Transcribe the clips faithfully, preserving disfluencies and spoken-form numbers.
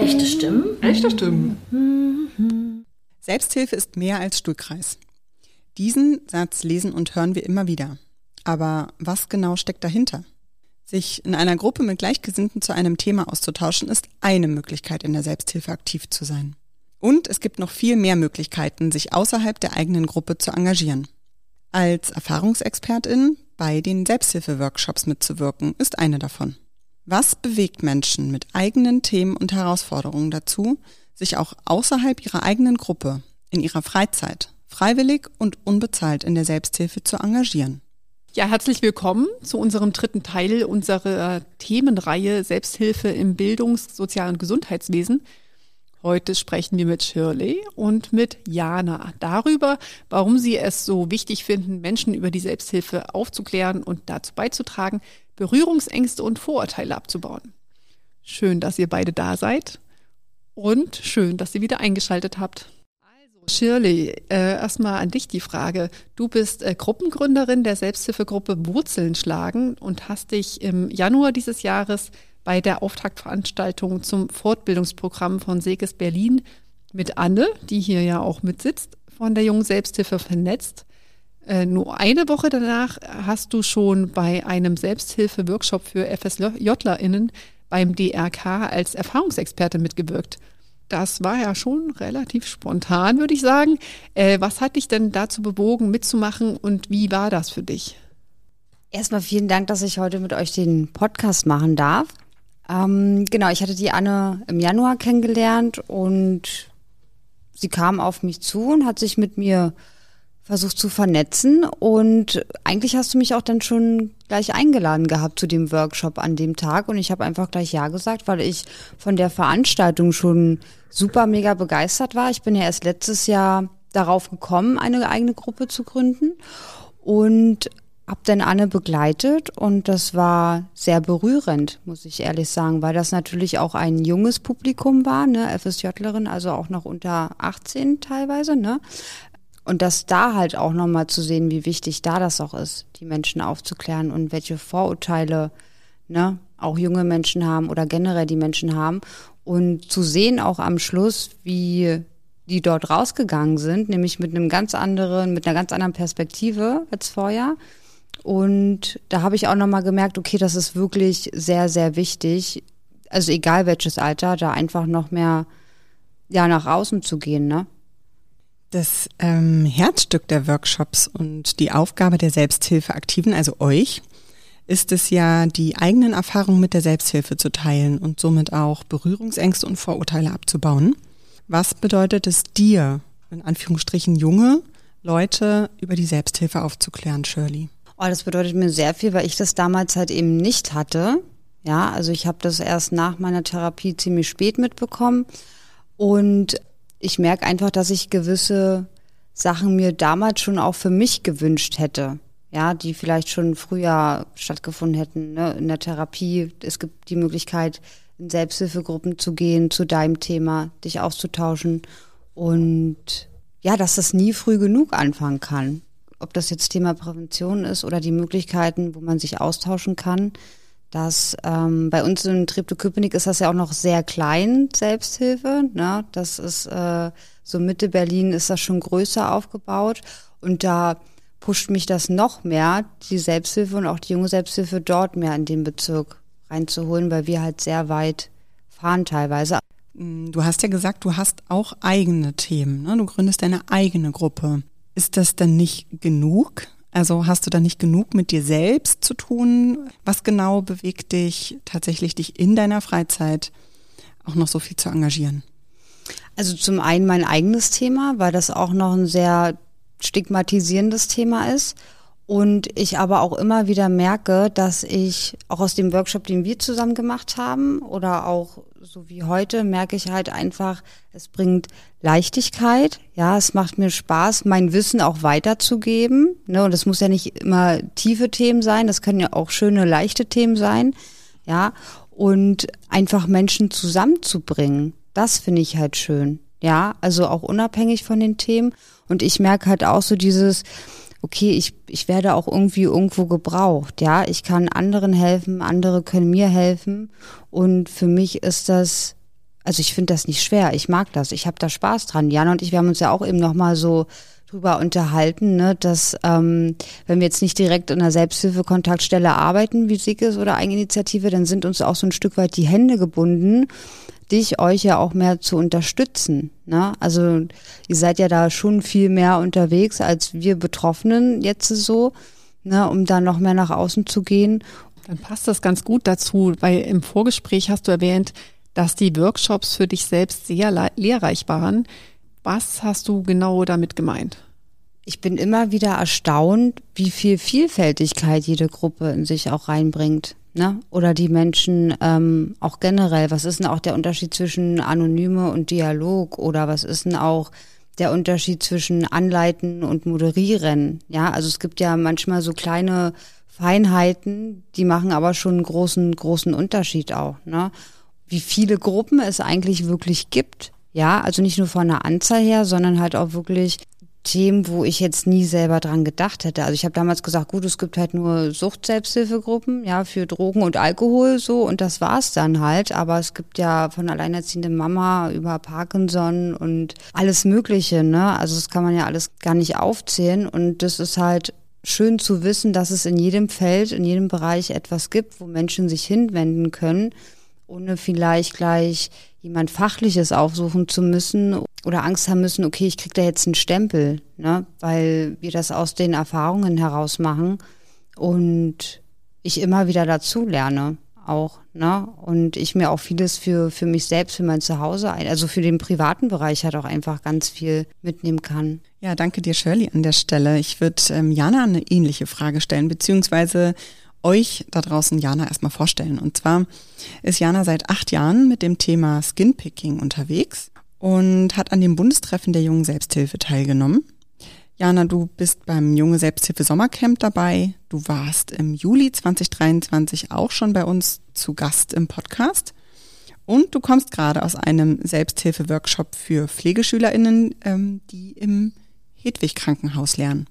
Echte Stimmen? Echte Stimmen. Selbsthilfe ist mehr als Stuhlkreis. Diesen Satz lesen und hören wir immer wieder. Aber was genau steckt dahinter? Sich in einer Gruppe mit Gleichgesinnten zu einem Thema auszutauschen, ist eine Möglichkeit, in der Selbsthilfe aktiv zu sein. Und es gibt noch viel mehr Möglichkeiten, sich außerhalb der eigenen Gruppe zu engagieren. Als Erfahrungsexpertin bei den Selbsthilfe-Workshops mitzuwirken, ist eine davon. Was bewegt Menschen mit eigenen Themen und Herausforderungen dazu, sich auch außerhalb ihrer eigenen Gruppe, in ihrer Freizeit, freiwillig und unbezahlt in der Selbsthilfe zu engagieren? Ja, herzlich willkommen zu unserem dritten Teil unserer Themenreihe Selbsthilfe im Bildungs-, Sozial- und Gesundheitswesen. Heute sprechen wir mit Shirley und mit Jana darüber, warum sie es so wichtig finden, Menschen über die Selbsthilfe aufzuklären und dazu beizutragen, Berührungsängste und Vorurteile abzubauen. Schön, dass ihr beide da seid und schön, dass ihr wieder eingeschaltet habt. Shirley, äh, erstmal an dich die Frage. Du bist äh, Gruppengründerin der Selbsthilfegruppe Wurzeln schlagen und hast dich im Januar dieses Jahres bei der Auftaktveranstaltung zum Fortbildungsprogramm von Seges Berlin mit Anne, die hier ja auch mitsitzt, von der Jungen Selbsthilfe vernetzt. Äh, nur eine Woche danach hast du schon bei einem Selbsthilfe-Workshop für FSJlerInnen beim D R K als Erfahrungsexperte mitgewirkt. Das war ja schon relativ spontan, würde ich sagen. Äh, was hat dich denn dazu bewogen, mitzumachen und wie war das für dich? Erstmal vielen Dank, dass ich heute mit euch den Podcast machen darf. Ähm, genau, ich hatte die Anne im Januar kennengelernt und sie kam auf mich zu und hat sich mit mir versucht zu vernetzen. Und eigentlich hast du mich auch dann schon gleich eingeladen gehabt zu dem Workshop an dem Tag. Und ich habe einfach gleich Ja gesagt, weil ich von der Veranstaltung schon super mega begeistert war. Ich bin ja erst letztes Jahr darauf gekommen, eine eigene Gruppe zu gründen. Und habe dann Anne begleitet und das war sehr berührend, muss ich ehrlich sagen, weil das natürlich auch ein junges Publikum war, ne, FSJlerin, also auch noch unter achtzehn teilweise, ne. Und das da halt auch nochmal zu sehen, wie wichtig da das auch ist, die Menschen aufzuklären und welche Vorurteile, ne, auch junge Menschen haben oder generell die Menschen haben. Und zu sehen auch am Schluss, wie die dort rausgegangen sind, nämlich mit einem ganz anderen, mit einer ganz anderen Perspektive als vorher. Und da habe ich auch nochmal gemerkt, okay, das ist wirklich sehr, sehr wichtig, also egal welches Alter, da einfach noch mehr ja nach außen zu gehen, ne? Das ähm, Herzstück der Workshops und die Aufgabe der Selbsthilfeaktiven, also euch, ist es ja, die eigenen Erfahrungen mit der Selbsthilfe zu teilen und somit auch Berührungsängste und Vorurteile abzubauen. Was bedeutet es dir, in Anführungsstrichen junge Leute, über die Selbsthilfe aufzuklären, Shirley? Oh, das bedeutet mir sehr viel, weil ich das damals halt eben nicht hatte. Ja, also ich habe das erst nach meiner Therapie ziemlich spät mitbekommen und ich merke einfach, dass ich gewisse Sachen mir damals schon auch für mich gewünscht hätte, ja, die vielleicht schon früher stattgefunden hätten, ne, in der Therapie. Es gibt die Möglichkeit, in Selbsthilfegruppen zu gehen, zu deinem Thema, dich auszutauschen und ja, dass das nie früh genug anfangen kann. Ob das jetzt Thema Prävention ist oder die Möglichkeiten, wo man sich austauschen kann. Das ähm, bei uns in Treptow-Köpenick ist das ja auch noch sehr klein, Selbsthilfe. Ne? Das ist äh, so Mitte Berlin ist das schon größer aufgebaut und da pusht mich das noch mehr, die Selbsthilfe und auch die junge Selbsthilfe dort mehr in den Bezirk reinzuholen, weil wir halt sehr weit fahren teilweise. Du hast ja gesagt, du hast auch eigene Themen, ne? Du gründest deine eigene Gruppe. Ist das dann nicht genug? Also hast du da nicht genug mit dir selbst zu tun? Was genau bewegt dich tatsächlich, dich in deiner Freizeit auch noch so viel zu engagieren? Also zum einen mein eigenes Thema, weil das auch noch ein sehr stigmatisierendes Thema ist. Und ich aber auch immer wieder merke, dass ich auch aus dem Workshop, den wir zusammen gemacht haben oder auch so wie heute, merke ich halt einfach, es bringt Leichtigkeit. Ja, es macht mir Spaß, mein Wissen auch weiterzugeben. Ne, und es muss ja nicht immer tiefe Themen sein, das können ja auch schöne, leichte Themen sein. Ja, und einfach Menschen zusammenzubringen, das finde ich halt schön. Ja, also auch unabhängig von den Themen. Und ich merke halt auch so dieses, okay, ich ich werde auch irgendwie irgendwo gebraucht, ja, ich kann anderen helfen, andere können mir helfen und für mich ist das also ich finde das nicht schwer, ich mag das, ich habe da Spaß dran. Jana und ich, wir haben uns ja auch eben nochmal so drüber unterhalten, ne, dass ähm, wenn wir jetzt nicht direkt in einer Selbsthilfekontaktstelle arbeiten, wie Sieges oder Eigeninitiative, dann sind uns auch so ein Stück weit die Hände gebunden, dich, euch ja auch mehr zu unterstützen. Ne? Also ihr seid ja da schon viel mehr unterwegs als wir Betroffenen jetzt so, ne, um da noch mehr nach außen zu gehen. Dann passt das ganz gut dazu, weil im Vorgespräch hast du erwähnt, dass die Workshops für dich selbst sehr le- lehrreich waren. Was hast du genau damit gemeint? Ich bin immer wieder erstaunt, wie viel Vielfältigkeit jede Gruppe in sich auch reinbringt. Ne? Oder die Menschen ähm, auch generell. Was ist denn auch der Unterschied zwischen Anonyme und Dialog? Oder was ist denn auch der Unterschied zwischen Anleiten und Moderieren? Ja, also es gibt ja manchmal so kleine Feinheiten, die machen aber schon einen großen, großen Unterschied auch. Ne? Wie viele Gruppen es eigentlich wirklich gibt. Ja, also nicht nur von der Anzahl her, sondern halt auch wirklich Themen, wo ich jetzt nie selber dran gedacht hätte. Also ich habe damals gesagt, gut, es gibt halt nur Sucht-Selbsthilfegruppen, ja, für Drogen und Alkohol so und das war's dann halt. Aber es gibt ja von alleinerziehende Mama über Parkinson und alles Mögliche, ne? Also das kann man ja alles gar nicht aufzählen und das ist halt schön zu wissen, dass es in jedem Feld, in jedem Bereich etwas gibt, wo Menschen sich hinwenden können, ohne vielleicht gleich jemand Fachliches aufsuchen zu müssen oder Angst haben müssen, okay, ich krieg da jetzt einen Stempel, ne, weil wir das aus den Erfahrungen heraus machen und ich immer wieder dazu lerne auch, ne, und ich mir auch vieles für für mich selbst, für mein Zuhause, also für den privaten Bereich halt auch einfach ganz viel mitnehmen kann. Ja, danke dir, Shirley, an der Stelle. Ich würde ähm, Jana eine ähnliche Frage stellen, beziehungsweise euch da draußen Jana erstmal vorstellen. Und zwar ist Jana seit acht Jahren mit dem Thema Skinpicking unterwegs und hat an dem Bundestreffen der Jungen Selbsthilfe teilgenommen. Jana, du bist beim Junge Selbsthilfe Sommercamp dabei. Du warst im Juli zwanzig dreiundzwanzig auch schon bei uns zu Gast im Podcast. Und du kommst gerade aus einem Selbsthilfe-Workshop für PflegeschülerInnen, ähm, die im Hedwig-Krankenhaus lernen.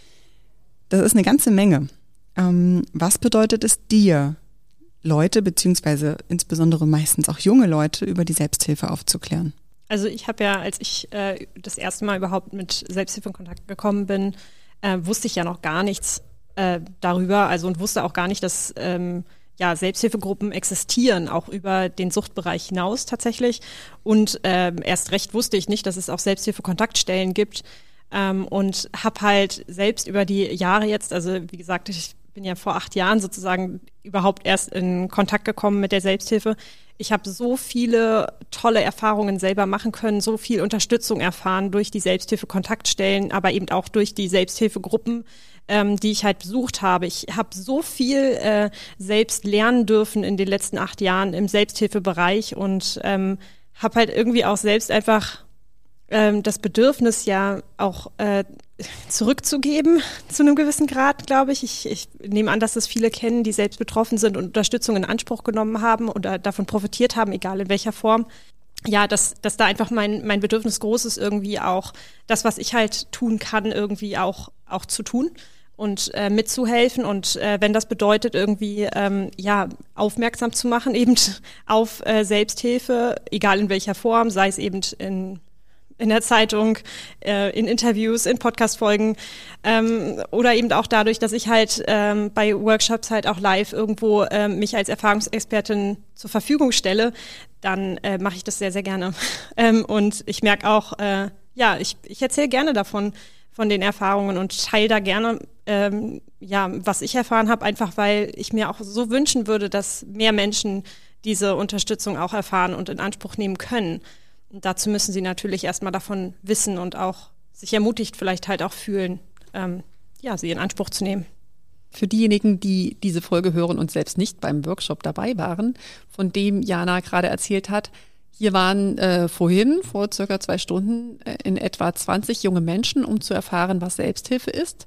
Das ist eine ganze Menge. Ähm, was bedeutet es dir, Leute, beziehungsweise insbesondere meistens auch junge Leute, über die Selbsthilfe aufzuklären? Also ich habe ja, als ich äh, das erste Mal überhaupt mit Selbsthilfe in Kontakt gekommen bin, äh, wusste ich ja noch gar nichts äh, darüber, also und wusste auch gar nicht, dass ähm, ja, Selbsthilfegruppen existieren, auch über den Suchtbereich hinaus tatsächlich. Und ähm, erst recht wusste ich nicht, dass es auch Selbsthilfe-Kontaktstellen gibt. Ähm, und habe halt selbst über die Jahre jetzt, also wie gesagt, ich bin ja vor acht Jahren sozusagen überhaupt erst in Kontakt gekommen mit der Selbsthilfe. Ich habe so viele tolle Erfahrungen selber machen können, so viel Unterstützung erfahren durch die Selbsthilfe-Kontaktstellen, aber eben auch durch die Selbsthilfegruppen, ähm, die ich halt besucht habe. Ich habe so viel äh, selbst lernen dürfen in den letzten acht Jahren im Selbsthilfebereich und ähm, habe halt irgendwie auch selbst einfach ähm, das Bedürfnis ja auch äh, zurückzugeben zu einem gewissen Grad, glaube ich. ich. Ich nehme an, dass das viele kennen, die selbst betroffen sind und Unterstützung in Anspruch genommen haben oder davon profitiert haben, egal in welcher Form. Ja, dass, dass da einfach mein, mein Bedürfnis groß ist, irgendwie auch das, was ich halt tun kann, irgendwie auch, auch zu tun und äh, mitzuhelfen. Und äh, wenn das bedeutet, irgendwie ähm, ja aufmerksam zu machen, eben auf äh, Selbsthilfe, egal in welcher Form, sei es eben in in der Zeitung, äh, in Interviews, in Podcast-Folgen ähm, oder eben auch dadurch, dass ich halt ähm, bei Workshops halt auch live irgendwo ähm, mich als Erfahrungsexpertin zur Verfügung stelle, dann äh, mache ich das sehr, sehr gerne. ähm, und ich merke auch, äh, ja, ich, ich erzähle gerne davon, von den Erfahrungen und teile da gerne, ähm, ja, was ich erfahren habe, einfach weil ich mir auch so wünschen würde, dass mehr Menschen diese Unterstützung auch erfahren und in Anspruch nehmen können. Und dazu müssen sie natürlich erstmal davon wissen und auch sich ermutigt vielleicht halt auch fühlen, ähm, ja, sie in Anspruch zu nehmen. Für diejenigen, die diese Folge hören und selbst nicht beim Workshop dabei waren, von dem Jana gerade erzählt hat, hier waren äh, vorhin, vor circa zwei Stunden, äh, in etwa zwanzig junge Menschen, um zu erfahren, was Selbsthilfe ist.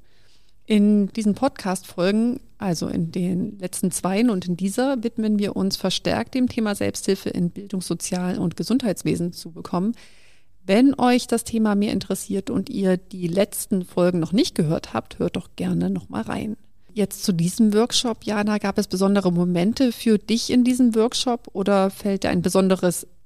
In diesen Podcast-Folgen, also in den letzten zweien und in dieser, widmen wir uns verstärkt dem Thema Selbsthilfe in Bildungs-, Sozial- und Gesundheitswesen zu bekommen. Wenn euch das Thema mehr interessiert und ihr die letzten Folgen noch nicht gehört habt, hört doch gerne nochmal rein. Jetzt zu diesem Workshop, Jana, gab es besondere Momente für dich in diesem Workshop oder fällt dir ein besonderes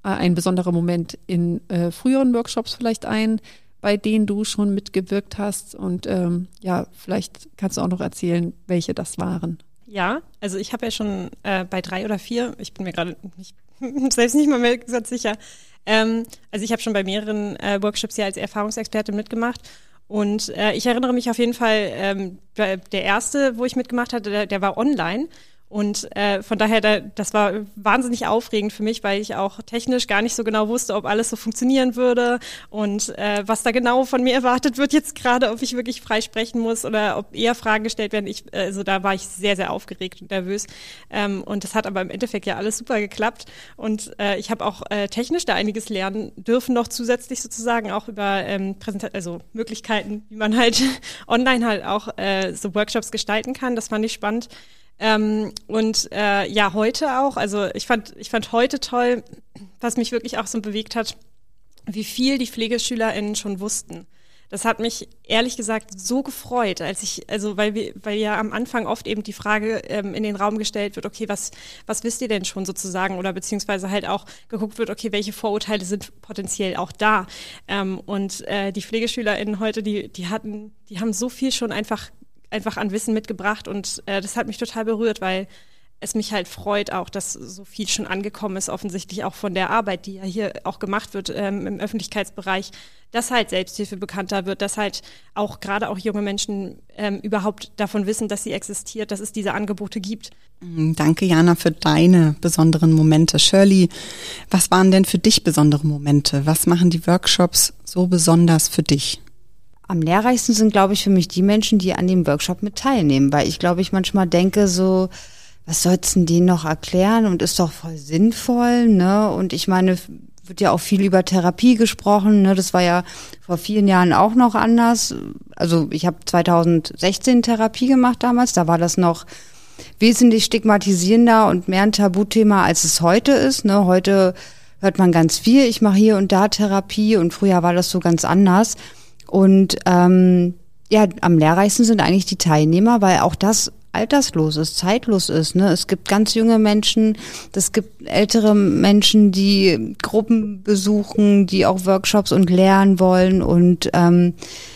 ein besonderer Moment in äh, früheren Workshops vielleicht ein, bei denen du schon mitgewirkt hast? Und ähm, ja, vielleicht kannst du auch noch erzählen, welche das waren. Ja, also ich habe ja schon äh, bei drei oder vier, ich bin mir gerade nicht, selbst nicht mal mehr ganz sicher, ähm, also ich habe schon bei mehreren äh, Workshops ja als Erfahrungsexpertin mitgemacht. Und äh, ich erinnere mich auf jeden Fall, ähm, der erste, wo ich mitgemacht hatte, der, der war online. Und äh, von daher, da, das war wahnsinnig aufregend für mich, weil ich auch technisch gar nicht so genau wusste, ob alles so funktionieren würde und äh, was da genau von mir erwartet wird jetzt gerade, ob ich wirklich frei sprechen muss oder ob eher Fragen gestellt werden. Ich, also da war ich sehr, sehr aufgeregt und nervös. Ähm, und das hat aber im Endeffekt ja alles super geklappt. Und äh, ich habe auch äh, technisch da einiges lernen dürfen, noch zusätzlich sozusagen auch über ähm, Präsenta- also Möglichkeiten, wie man halt online halt auch äh, so Workshops gestalten kann. Das fand ich spannend. Ähm, und äh, ja, heute auch, also ich fand, ich fand heute toll, was mich wirklich auch so bewegt hat, wie viel die PflegeschülerInnen schon wussten. Das hat mich ehrlich gesagt so gefreut, als ich, also weil wir, weil ja am Anfang oft eben die Frage ähm, in den Raum gestellt wird, okay, was, was wisst ihr denn schon sozusagen, oder beziehungsweise halt auch geguckt wird, okay, welche Vorurteile sind potenziell auch da. Ähm, und äh, die PflegeschülerInnen heute, die, die hatten, die haben so viel schon einfach einfach an Wissen mitgebracht und äh, das hat mich total berührt, weil es mich halt freut auch, dass so viel schon angekommen ist, offensichtlich auch von der Arbeit, die ja hier auch gemacht wird ähm, im Öffentlichkeitsbereich, dass halt Selbsthilfe bekannter wird, dass halt auch gerade auch junge Menschen ähm, überhaupt davon wissen, dass sie existiert, dass es diese Angebote gibt. Danke, Jana, für deine besonderen Momente. Shirley, was waren denn für dich besondere Momente? Was machen die Workshops so besonders für dich? Am lehrreichsten sind, glaube ich, für mich die Menschen, die an dem Workshop mit teilnehmen, weil ich, glaube ich, manchmal denke so, was sollst du denen noch erklären und ist doch voll sinnvoll, ne? Und ich meine, wird ja auch viel über Therapie gesprochen, ne? Das war ja vor vielen Jahren auch noch anders. Also ich habe zweitausendsechzehn Therapie gemacht damals, da war das noch wesentlich stigmatisierender und mehr ein Tabuthema, als es heute ist, ne? Heute hört man ganz viel, ich mache hier und da Therapie und früher war das so ganz anders. Und ähm, ja, am lehrreichsten sind eigentlich die Teilnehmer, weil auch das alterslos ist, zeitlos ist. Ne? Es gibt ganz junge Menschen, es gibt ältere Menschen, die Gruppen besuchen, die auch Workshops und lernen wollen und ähm,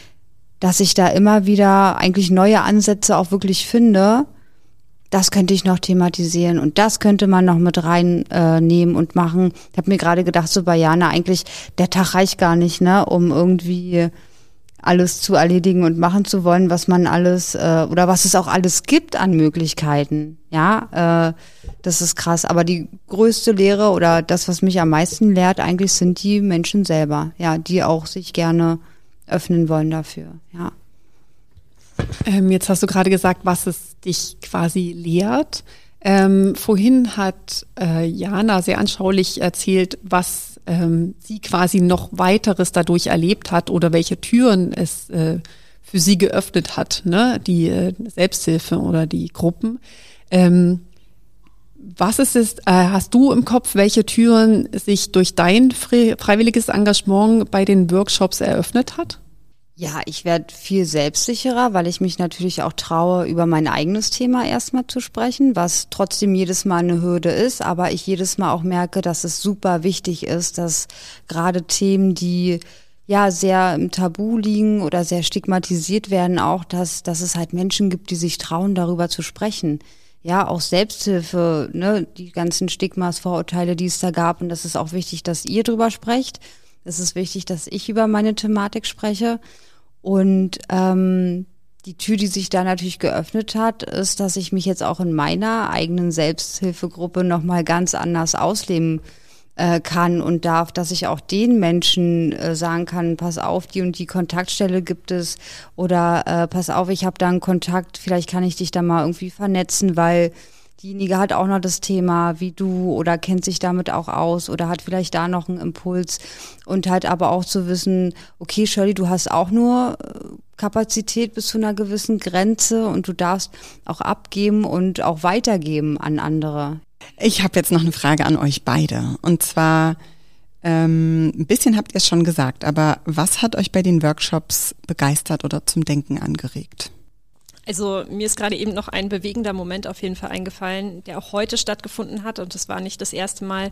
dass ich da immer wieder eigentlich neue Ansätze auch wirklich finde, das könnte ich noch thematisieren und das könnte man noch mit reinnehmen äh, und machen. Ich habe mir gerade gedacht, so bei Jana, eigentlich der Tag reicht gar nicht, ne, um irgendwie alles zu erledigen und machen zu wollen, was man alles äh, oder was es auch alles gibt an Möglichkeiten. Ja, äh, das ist krass. Aber die größte Lehre oder das, was mich am meisten lehrt, eigentlich sind die Menschen selber, ja, die auch sich gerne öffnen wollen dafür. Ja. Ähm, jetzt hast du gerade gesagt, was es dich quasi lehrt. Ähm, vorhin hat äh, Jana sehr anschaulich erzählt, was ähm, sie quasi noch weiteres dadurch erlebt hat oder welche Türen es äh, für sie geöffnet hat, ne? Die äh, Selbsthilfe oder die Gruppen. Ähm, was ist es, äh, hast du im Kopf, welche Türen sich durch dein fre- freiwilliges Engagement bei den Workshops eröffnet hat? Ja, ich werde viel selbstsicherer, weil ich mich natürlich auch traue, über mein eigenes Thema erstmal zu sprechen, was trotzdem jedes Mal eine Hürde ist, aber ich jedes Mal auch merke, dass es super wichtig ist, dass gerade Themen, die ja sehr im Tabu liegen oder sehr stigmatisiert werden, auch, dass, dass es halt Menschen gibt, die sich trauen, darüber zu sprechen. Ja, auch Selbsthilfe, ne, die ganzen Stigmas, Vorurteile, die es da gab, und das ist auch wichtig, dass ihr drüber sprecht. Es ist wichtig, dass ich über meine Thematik spreche. Und ähm, die Tür, die sich da natürlich geöffnet hat, ist, dass ich mich jetzt auch in meiner eigenen Selbsthilfegruppe nochmal ganz anders ausleben äh, kann und darf, dass ich auch den Menschen äh, sagen kann, pass auf, die und die Kontaktstelle gibt es oder äh, pass auf, ich habe da einen Kontakt, vielleicht kann ich dich da mal irgendwie vernetzen, weil diejenige hat auch noch das Thema wie du oder kennt sich damit auch aus oder hat vielleicht da noch einen Impuls und halt aber auch zu wissen, okay, Shirley, du hast auch nur Kapazität bis zu einer gewissen Grenze und du darfst auch abgeben und auch weitergeben an andere. Ich habe jetzt noch eine Frage an euch beide und zwar, ähm, ein bisschen habt ihr es schon gesagt, aber was hat euch bei den Workshops begeistert oder zum Denken angeregt? Also mir ist gerade eben noch ein bewegender Moment auf jeden Fall eingefallen, der auch heute stattgefunden hat und das war nicht das erste Mal.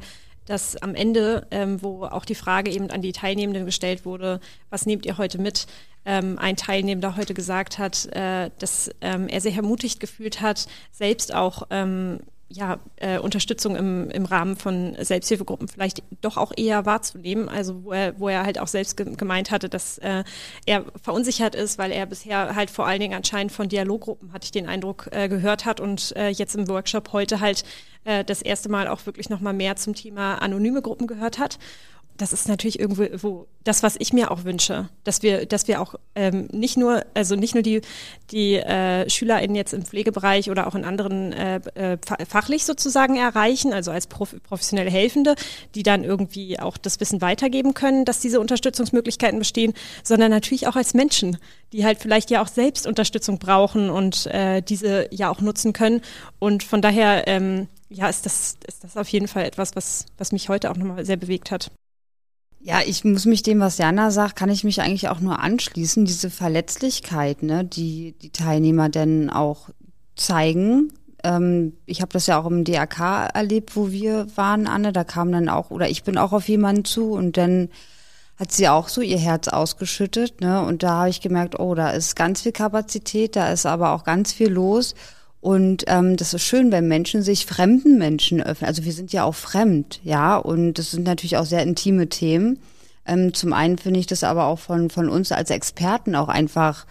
dass am Ende, ähm, wo auch die Frage eben an die Teilnehmenden gestellt wurde, was nehmt ihr heute mit? Ähm, ein Teilnehmender heute gesagt hat, äh, dass ähm, er sich ermutigt gefühlt hat, selbst auch ähm, ja, äh, Unterstützung im, im Rahmen von Selbsthilfegruppen vielleicht doch auch eher wahrzunehmen. Also wo er, wo er halt auch selbst ge- gemeint hatte, dass äh, er verunsichert ist, weil er bisher halt vor allen Dingen anscheinend von Dialoggruppen, hatte ich den Eindruck, äh, gehört hat und äh, jetzt im Workshop heute halt äh, das erste Mal auch wirklich nochmal mehr zum Thema anonyme Gruppen gehört hat. Das ist natürlich irgendwo wo das, was ich mir auch wünsche, dass wir, dass wir auch ähm, nicht nur, also nicht nur die die äh, SchülerInnen jetzt im Pflegebereich oder auch in anderen äh, äh, fachlich sozusagen erreichen, also als prof- professionelle Helfende, die dann irgendwie auch das Wissen weitergeben können, dass diese Unterstützungsmöglichkeiten bestehen, sondern natürlich auch als Menschen, die halt vielleicht ja auch selbst Unterstützung brauchen und äh, diese ja auch nutzen können. Und von daher ähm, ja ist das ist das auf jeden Fall etwas, was was mich heute auch nochmal sehr bewegt hat. Ja, ich muss mich dem, was Jana sagt, kann ich mich eigentlich auch nur anschließen. Diese Verletzlichkeit, ne, die die Teilnehmer denn auch zeigen. Ähm, ich habe das ja auch im D R K erlebt, wo wir waren, Anne. Da kam dann auch, oder ich bin auch auf jemanden zu und dann hat sie auch so ihr Herz ausgeschüttet, ne. Und da habe ich gemerkt, oh, da ist ganz viel Kapazität, da ist aber auch ganz viel los. Und ähm, das ist schön, wenn Menschen sich fremden Menschen öffnen. Also wir sind ja auch fremd, ja, und das sind natürlich auch sehr intime Themen. Ähm, zum einen finde ich das aber auch von von uns als Experten auch einfach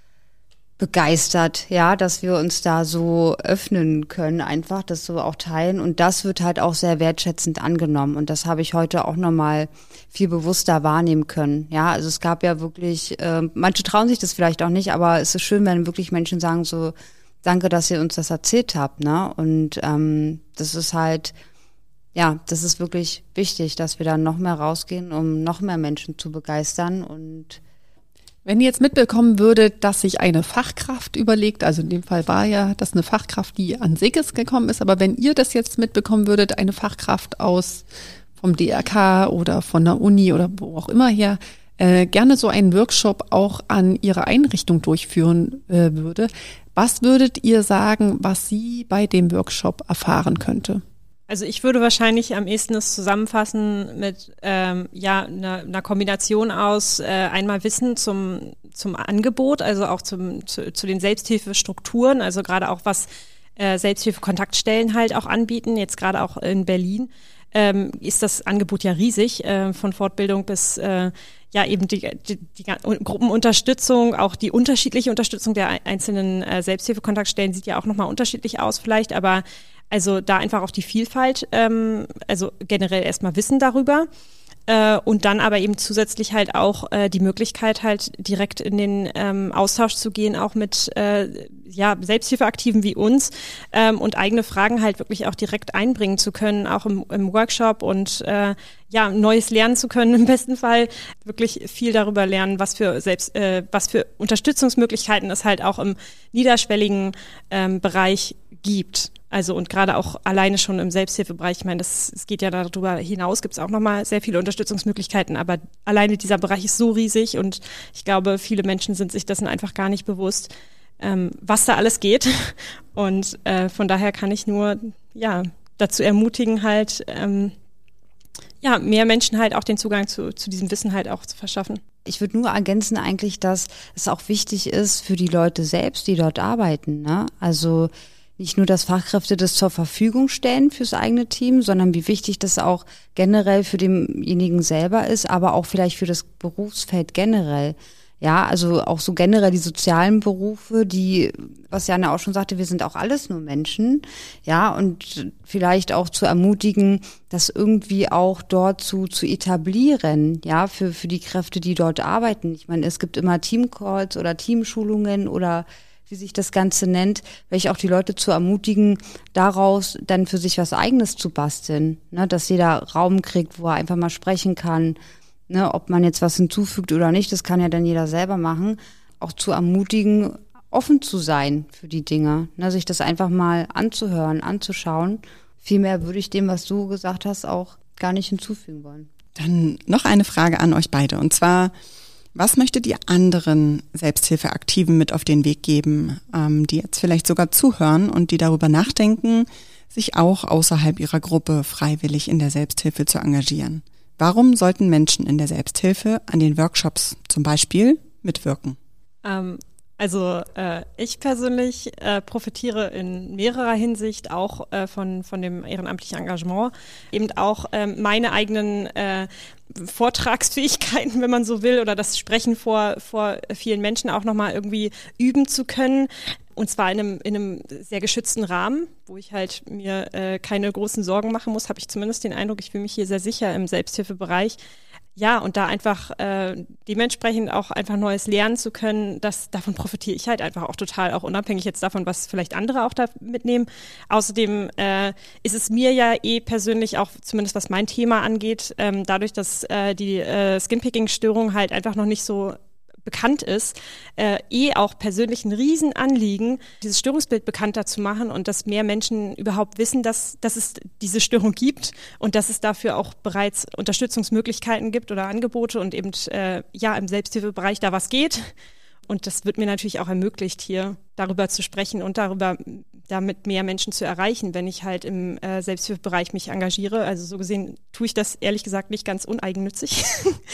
begeistert, ja, dass wir uns da so öffnen können, einfach das so auch teilen. Und das wird halt auch sehr wertschätzend angenommen. Und das habe ich heute auch nochmal viel bewusster wahrnehmen können. Ja, also es gab ja wirklich, äh, manche trauen sich das vielleicht auch nicht, aber es ist schön, wenn wirklich Menschen sagen so, danke, dass ihr uns das erzählt habt, ne? Und ähm, das ist halt, ja, das ist wirklich wichtig, dass wir dann noch mehr rausgehen, um noch mehr Menschen zu begeistern. Und wenn ihr jetzt mitbekommen würdet, dass sich eine Fachkraft überlegt, also in dem Fall war ja das eine Fachkraft, die an Sigges gekommen ist, aber wenn ihr das jetzt mitbekommen würdet, eine Fachkraft aus vom D R K oder von der Uni oder wo auch immer her, äh, gerne so einen Workshop auch an ihrer Einrichtung durchführen äh, würde, was würdet ihr sagen, was sie bei dem Workshop erfahren könnte? Also ich würde wahrscheinlich am ehesten das zusammenfassen mit ähm, ja einer einer Kombination aus äh, einmal Wissen zum zum Angebot, also auch zum zu, zu den Selbsthilfestrukturen, also gerade auch was äh, Selbsthilfe-Kontaktstellen halt auch anbieten, jetzt gerade auch in Berlin. Ähm, ist das Angebot ja riesig, äh, von Fortbildung bis äh, ja eben die, die, die Gruppenunterstützung, auch die unterschiedliche Unterstützung der einzelnen äh, Selbsthilfekontaktstellen sieht ja auch nochmal unterschiedlich aus vielleicht, aber also da einfach auch die Vielfalt, ähm, also generell erstmal Wissen darüber. Äh, und dann aber eben zusätzlich halt auch äh, die Möglichkeit halt direkt in den ähm, Austausch zu gehen, auch mit äh, ja Selbsthilfeaktiven wie uns ähm, und eigene Fragen halt wirklich auch direkt einbringen zu können, auch im, im Workshop und äh, ja Neues lernen zu können im besten Fall, wirklich viel darüber lernen, was für selbst äh, was für Unterstützungsmöglichkeiten es halt auch im niederschwelligen ähm, Bereich gibt. Also und gerade auch alleine schon im Selbsthilfebereich, ich meine, das es geht ja darüber hinaus, gibt es auch nochmal sehr viele Unterstützungsmöglichkeiten, aber alleine dieser Bereich ist so riesig und ich glaube, viele Menschen sind sich dessen einfach gar nicht bewusst, ähm, was da alles geht. Und äh, von daher kann ich nur ja dazu ermutigen, halt ähm, ja mehr Menschen halt auch den Zugang zu, zu diesem Wissen halt auch zu verschaffen. Ich würde nur ergänzen eigentlich, dass es auch wichtig ist für die Leute selbst, die dort arbeiten, ne? Also nicht nur, dass Fachkräfte das zur Verfügung stellen fürs eigene Team, sondern wie wichtig das auch generell für denjenigen selber ist, aber auch vielleicht für das Berufsfeld generell. Ja, also auch so generell die sozialen Berufe, die, was Jana auch schon sagte, wir sind auch alles nur Menschen. Ja, und vielleicht auch zu ermutigen, das irgendwie auch dort zu, zu etablieren, ja, für, für die Kräfte, die dort arbeiten. Ich meine, es gibt immer Teamcalls oder Teamschulungen oder wie sich das Ganze nennt, welche auch die Leute zu ermutigen, daraus dann für sich was Eigenes zu basteln, ne, dass jeder Raum kriegt, wo er einfach mal sprechen kann, ne, ob man jetzt was hinzufügt oder nicht, das kann ja dann jeder selber machen, auch zu ermutigen, offen zu sein für die Dinge, ne, sich das einfach mal anzuhören, anzuschauen. Viel mehr würde ich dem, was du gesagt hast, auch gar nicht hinzufügen wollen. Dann noch eine Frage an euch beide, und zwar: Was möchtet ihr anderen Selbsthilfeaktiven mit auf den Weg geben, ähm, die jetzt vielleicht sogar zuhören und die darüber nachdenken, sich auch außerhalb ihrer Gruppe freiwillig in der Selbsthilfe zu engagieren. Warum sollten Menschen in der Selbsthilfe an den Workshops zum Beispiel mitwirken? Ähm, also äh, ich persönlich äh, profitiere in mehrerer Hinsicht auch äh, von, von dem ehrenamtlichen Engagement. Eben auch ähm, meine eigenen äh, Vortragsfähigkeiten, wenn man so will, oder das Sprechen vor, vor vielen Menschen auch nochmal irgendwie üben zu können. Und zwar in einem, in einem sehr geschützten Rahmen, wo ich halt mir äh, keine großen Sorgen machen muss, habe ich zumindest den Eindruck, ich fühle mich hier sehr sicher im Selbsthilfebereich. Ja, und da einfach äh, dementsprechend auch einfach Neues lernen zu können, das, davon profitiere ich halt einfach auch total, auch unabhängig jetzt davon, was vielleicht andere auch da mitnehmen. Außerdem äh, ist es mir ja eh persönlich auch, zumindest was mein Thema angeht, ähm, dadurch, dass äh, die äh, Skinpicking-Störung halt einfach noch nicht so bekannt ist, äh, eh auch persönlich ein Riesenanliegen, dieses Störungsbild bekannter zu machen und dass mehr Menschen überhaupt wissen, dass, dass es diese Störung gibt und dass es dafür auch bereits Unterstützungsmöglichkeiten gibt oder Angebote und eben äh, ja im Selbsthilfebereich da was geht. Und das wird mir natürlich auch ermöglicht, hier darüber zu sprechen und darüber damit mehr Menschen zu erreichen, wenn ich halt im äh, Selbsthilfebereich mich engagiere. Also so gesehen tue ich das ehrlich gesagt nicht ganz uneigennützig.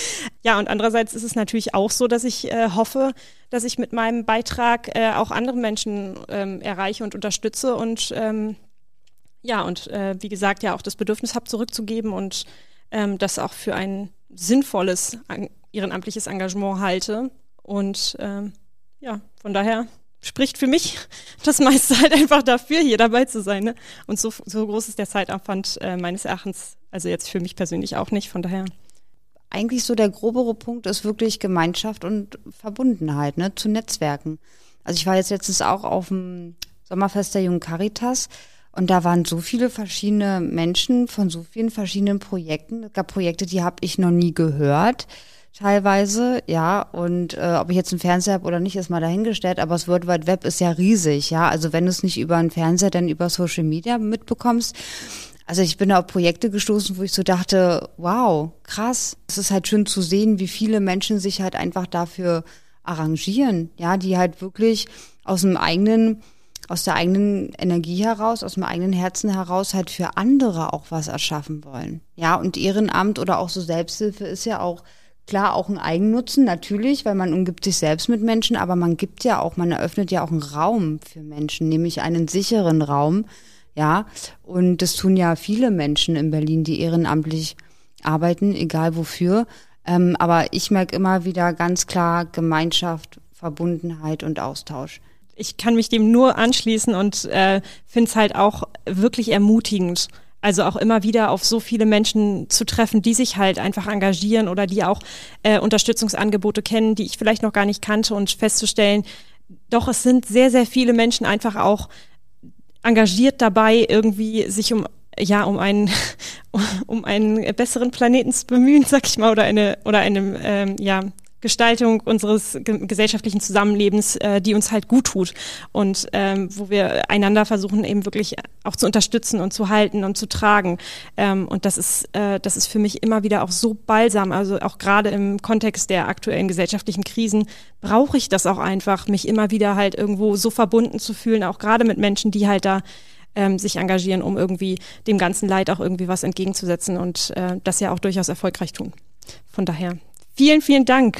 Ja, und andererseits ist es natürlich auch so, dass ich äh, hoffe, dass ich mit meinem Beitrag äh, auch andere Menschen ähm, erreiche und unterstütze und ähm, ja, und äh, wie gesagt, ja auch das Bedürfnis habe, zurückzugeben und ähm, das auch für ein sinnvolles an, ehrenamtliches Engagement halte. Und ähm, ja, von daher spricht für mich das meiste halt einfach dafür, hier dabei zu sein. Ne? Und so, so groß ist der Zeitaufwand äh, meines Erachtens, also jetzt für mich persönlich auch nicht, von daher. Eigentlich so der grobere Punkt ist wirklich Gemeinschaft und Verbundenheit, ne, zu Netzwerken. Also ich war jetzt letztens auch auf dem Sommerfest der Jungen Caritas und da waren so viele verschiedene Menschen von so vielen verschiedenen Projekten. Es gab Projekte, die habe ich noch nie gehört. Teilweise, ja, und äh, ob ich jetzt einen Fernseher habe oder nicht, ist mal dahingestellt, aber das World Wide Web ist ja riesig, ja, also wenn du es nicht über einen Fernseher, dann über Social Media mitbekommst. Also ich bin da auf Projekte gestoßen, wo ich so dachte, wow, krass, es ist halt schön zu sehen, wie viele Menschen sich halt einfach dafür arrangieren, ja, die halt wirklich aus dem eigenen, aus der eigenen Energie heraus, aus dem eigenen Herzen heraus halt für andere auch was erschaffen wollen, ja, und Ehrenamt oder auch so Selbsthilfe ist ja auch klar, auch ein Eigennutzen, natürlich, weil man umgibt sich selbst mit Menschen, aber man gibt ja auch, man eröffnet ja auch einen Raum für Menschen, nämlich einen sicheren Raum, ja, und das tun ja viele Menschen in Berlin, die ehrenamtlich arbeiten, egal wofür, ähm, aber ich merke immer wieder ganz klar Gemeinschaft, Verbundenheit und Austausch. Ich kann mich dem nur anschließen und äh, finde es halt auch wirklich ermutigend, also auch immer wieder auf so viele Menschen zu treffen, die sich halt einfach engagieren oder die auch äh, Unterstützungsangebote kennen, die ich vielleicht noch gar nicht kannte und festzustellen, doch es sind sehr, sehr viele Menschen einfach auch engagiert dabei, irgendwie sich um ja um einen um einen besseren Planeten zu bemühen, sag ich mal, oder eine oder eine ähm, ja Gestaltung unseres ge- gesellschaftlichen Zusammenlebens, äh, die uns halt gut tut und ähm, wo wir einander versuchen eben wirklich auch zu unterstützen und zu halten und zu tragen. Ähm, und das ist äh, das ist für mich immer wieder auch so balsam. Also auch gerade im Kontext der aktuellen gesellschaftlichen Krisen brauche ich das auch einfach, mich immer wieder halt irgendwo so verbunden zu fühlen, auch gerade mit Menschen, die halt da ähm, sich engagieren, um irgendwie dem ganzen Leid auch irgendwie was entgegenzusetzen und äh, das ja auch durchaus erfolgreich tun. Von daher vielen, vielen Dank.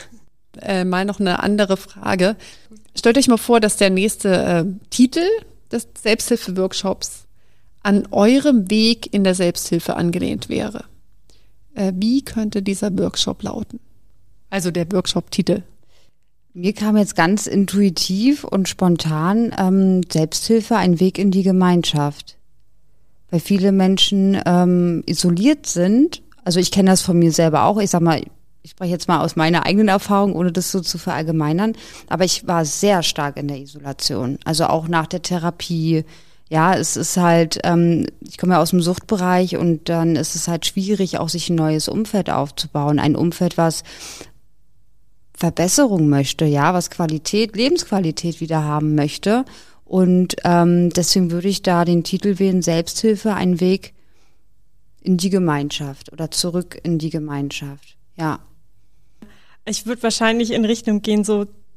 Äh, mal noch eine andere Frage. Stellt euch mal vor, dass der nächste äh, Titel des Selbsthilfe-Workshops an eurem Weg in der Selbsthilfe angelehnt wäre. Äh, wie könnte dieser Workshop lauten? Also der Workshop-Titel. Mir kam jetzt ganz intuitiv und spontan ähm, Selbsthilfe, ein Weg in die Gemeinschaft. Weil viele Menschen ähm, isoliert sind. Also ich kenne das von mir selber auch. Ich sag mal, ich spreche jetzt mal aus meiner eigenen Erfahrung, ohne das so zu verallgemeinern. Aber ich war sehr stark in der Isolation. Also auch nach der Therapie. Ja, es ist halt, ähm, ich komme ja aus dem Suchtbereich und dann ist es halt schwierig, auch sich ein neues Umfeld aufzubauen. Ein Umfeld, was Verbesserung möchte, ja, was Qualität, Lebensqualität wieder haben möchte. Und ähm, deswegen würde ich da den Titel wählen, Selbsthilfe, ein Weg in die Gemeinschaft oder zurück in die Gemeinschaft, ja. Ich würde wahrscheinlich in Richtung gehen, so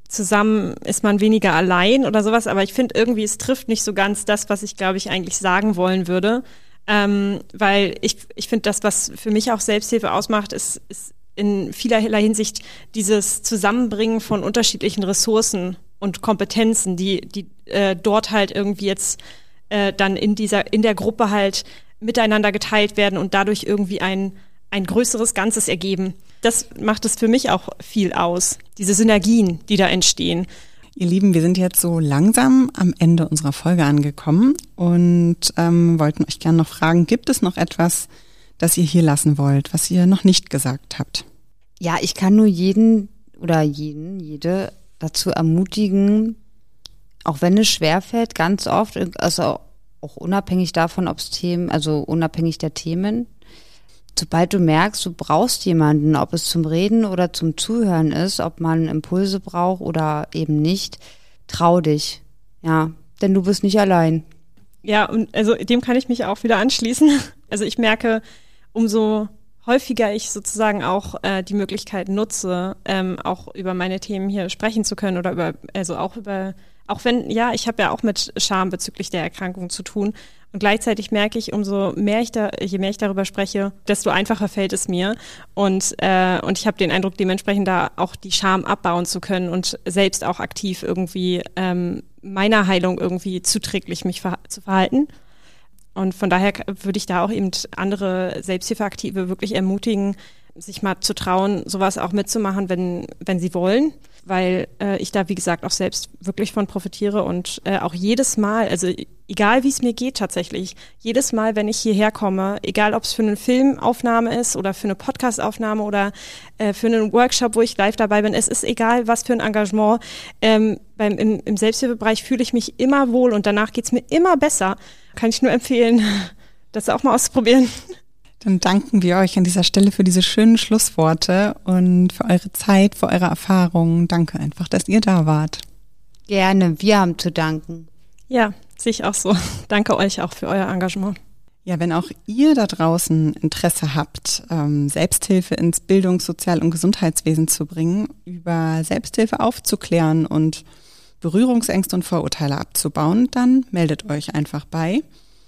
zusammen ist man weniger allein oder sowas, aber ich finde irgendwie, es trifft nicht so ganz das, was ich, glaube ich, eigentlich sagen wollen würde. Ähm, weil ich, ich finde, das, was für mich auch Selbsthilfe ausmacht, ist, ist in vielerlei Hinsicht dieses Zusammenbringen von unterschiedlichen Ressourcen und Kompetenzen, die, die äh, dort halt irgendwie jetzt äh, dann in dieser, in der Gruppe halt miteinander geteilt werden und dadurch irgendwie ein, ein größeres Ganzes ergeben. Das macht es für mich auch viel aus, diese Synergien, die da entstehen. Ihr Lieben, wir sind jetzt so langsam am Ende unserer Folge angekommen und ähm, wollten euch gerne noch fragen, gibt es noch etwas, das ihr hier lassen wollt, was ihr noch nicht gesagt habt? Ja, ich kann nur jeden oder jeden, jede dazu ermutigen, auch wenn es schwerfällt, ganz oft, also auch unabhängig davon, ob es Themen, also unabhängig der Themen, sobald du merkst, du brauchst jemanden, ob es zum Reden oder zum Zuhören ist, ob man Impulse braucht oder eben nicht, trau dich, ja, denn du bist nicht allein. Ja, und also dem kann ich mich auch wieder anschließen. Also ich merke, umso häufiger ich sozusagen auch äh, die Möglichkeit nutze, ähm, auch über meine Themen hier sprechen zu können oder über, also auch über, auch wenn, ja, ich habe ja auch mit Scham bezüglich der Erkrankung zu tun. Und gleichzeitig merke ich, umso mehr ich da, je mehr ich darüber spreche, desto einfacher fällt es mir. Und, äh, und ich habe den Eindruck, dementsprechend da auch die Scham abbauen zu können und selbst auch aktiv irgendwie ähm, meiner Heilung irgendwie zuträglich mich ver- zu verhalten. Und von daher würde ich da auch eben andere Selbsthilfeaktive wirklich ermutigen, sich mal zu trauen, sowas auch mitzumachen, wenn wenn sie wollen, weil äh, ich da, wie gesagt, auch selbst wirklich von profitiere und äh, auch jedes Mal, also egal wie es mir geht tatsächlich, jedes Mal, wenn ich hierher komme, egal ob es für eine Filmaufnahme ist oder für eine Podcastaufnahme oder äh, für einen Workshop, wo ich live dabei bin, es ist egal, was für ein Engagement, ähm, beim, im, im Selbsthilfebereich fühle ich mich immer wohl und danach geht's mir immer besser. Kann ich nur empfehlen, das auch mal auszuprobieren. Dann danken wir euch an dieser Stelle für diese schönen Schlussworte und für eure Zeit, für eure Erfahrungen. Danke einfach, dass ihr da wart. Gerne, wir haben zu danken. Ja, sehe ich auch so. Danke euch auch für euer Engagement. Ja, wenn auch ihr da draußen Interesse habt, ähm, Selbsthilfe ins Bildungs-, Sozial- und Gesundheitswesen zu bringen, über Selbsthilfe aufzuklären und Berührungsängste und Vorurteile abzubauen, dann meldet euch einfach bei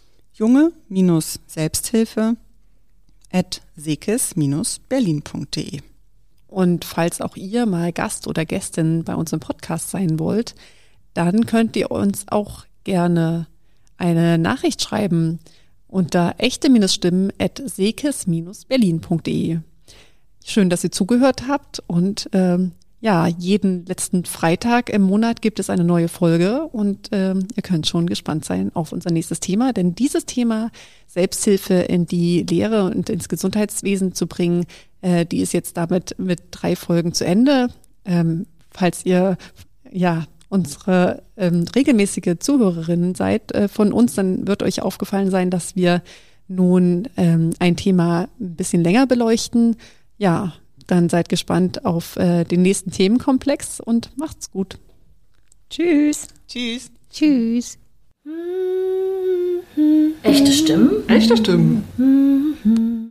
junge-selbsthilfe at sekes berlin punkt de. Und falls auch ihr mal Gast oder Gästin bei uns im Podcast sein wollt, dann könnt ihr uns auch gerne eine Nachricht schreiben unter echte-stimmen at sekes berlin punkt de. Schön, dass ihr zugehört habt und ähm, ja, jeden letzten Freitag im Monat gibt es eine neue Folge und ähm, ihr könnt schon gespannt sein auf unser nächstes Thema, denn dieses Thema Selbsthilfe in die Lehre und ins Gesundheitswesen zu bringen, äh, die ist jetzt damit mit drei Folgen zu Ende. Ähm, falls ihr ja unsere ähm, regelmäßige Zuhörerinnen seid äh, von uns, dann wird euch aufgefallen sein, dass wir nun ähm, ein Thema ein bisschen länger beleuchten. Ja, dann seid gespannt auf äh, den nächsten Themenkomplex und macht's gut. Tschüss. Tschüss. Tschüss. Echte Stimmen? Echte Stimmen.